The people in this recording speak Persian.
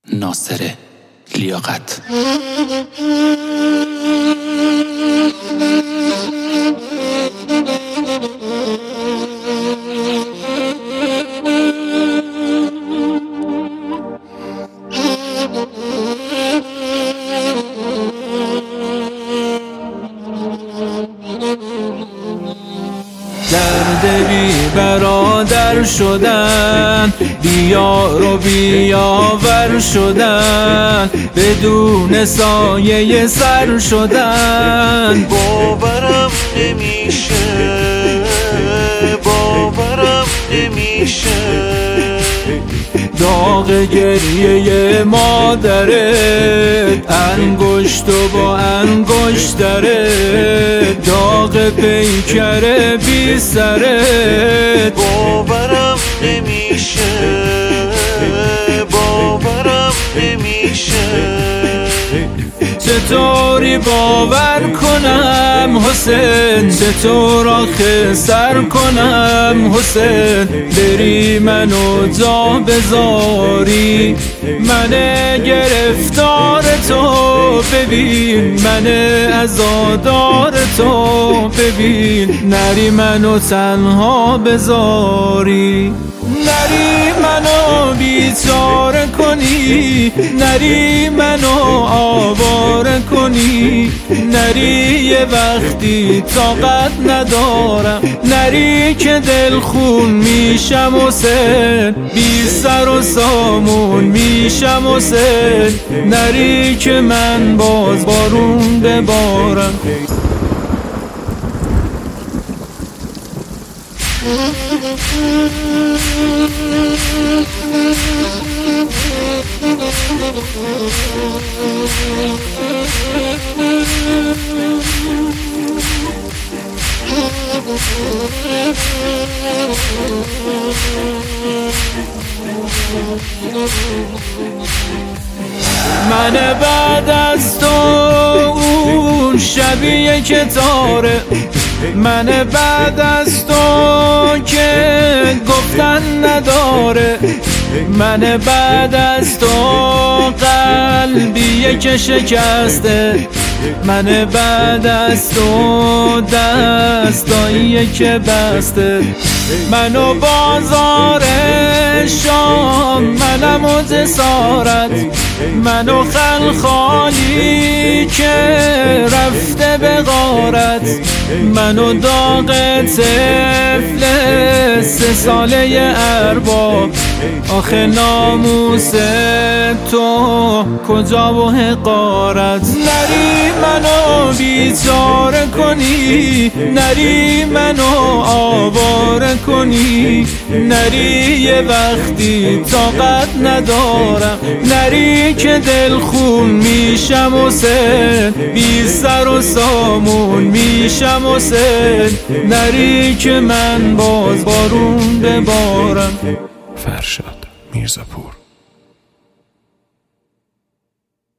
ناصر لیاقت. درد بی برادر شدن، بیار و بیاور شدن، بدون سایه سر شدن. باورم نمیشه، باورم نمیشه. داغ گریه مادرت انگشت و با انگشترت، داغ پیکر بی سرت. باورم نمیشه، باورم نمیشه. چطوری باور کنم حسین، چطور آخه سر کنم حسین، بری منو جا بذاری. من گرفتار تو ببین، من عزادار تو ببین، نری منو تنها بذاری. نری منو بیچاره کنی، نری منو آواره کنی، نری یه وقتی طاقت ندارم، نری که دلخون میشم حسین، بی سر و سامون میشم حسین، نری که من باز بارون ببارم. من بعد از تو اون شبیه که تاره، من بعد از تو که گفتن نداره، من بعد از تو قلبیه که شکسته، من بعد از تو دستاییه که بسته. منو بازار شام، منم و جسارت، منو خلخالی که رفته به غارت، منو داغ طفل 3 ساله ارباب. آخه ناموس تو کجا و حقارت. نری منو بیچاره کنی، نری منو آواره کنی، نری یه وقتی طاقت ندارم، نری که دلخون میشم حسین، بی سر و سامون میشم حسین، نری که من باز بارون ببارم. فرشاد میرزاپور.